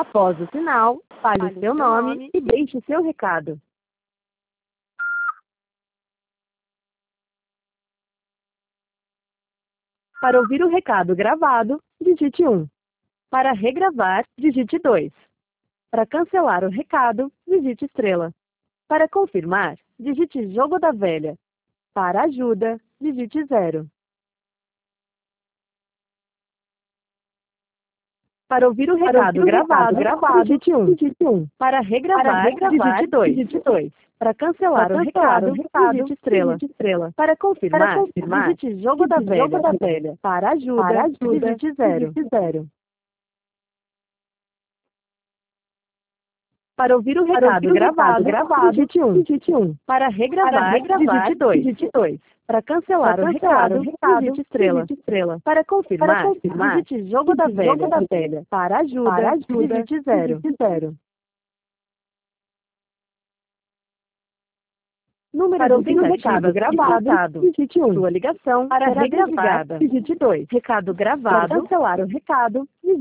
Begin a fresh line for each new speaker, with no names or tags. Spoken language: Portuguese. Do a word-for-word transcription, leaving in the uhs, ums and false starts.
Após o sinal, fale o seu nome e deixe seu recado. Para ouvir o recado gravado, digite um. Para regravar, digite dois. Para cancelar o recado, digite estrela. Para confirmar, digite jogo da velha. Para ajuda, digite zero. Para ouvir o recado,
ouvir o
gravado,
recado gravado,
digite um.
digite um.
Para regravar,
Para regravar,
digite dois.
digite dois.
Para cancelar,
Para
o,
cancelar
recado,
o recado,
digite estrela.
digite estrela.
Para confirmar,
Para confirmar,
digite jogo da
digite
velha.
jogo da velha.
Para ajuda,
Para ajuda,
digite zero.
digite zero.
Para ouvir o
Para
recado,
ouvir o
gravado,
recado gravado,
digite um.
digite um.
Para regravar,
Para regravar,
digite dois.
digite dois.
Para cancelar,
Para
o,
cancelar
recado,
o recado,
digite estrela.
digite estrela.
Para confirmar,
Para confirmar,
digite jogo da
digite
velha.
jogo da velha.
Para ajuda,
Para ajuda,
digite zero.
digite zero.
Número
Para
de
ouvir o recado
tentativas
gravado,
digitado.
digite um.
Sua ligação
Para
será
regravar,
desligada.
digite dois.
Recado
Para
gravado,
cancelar o recado,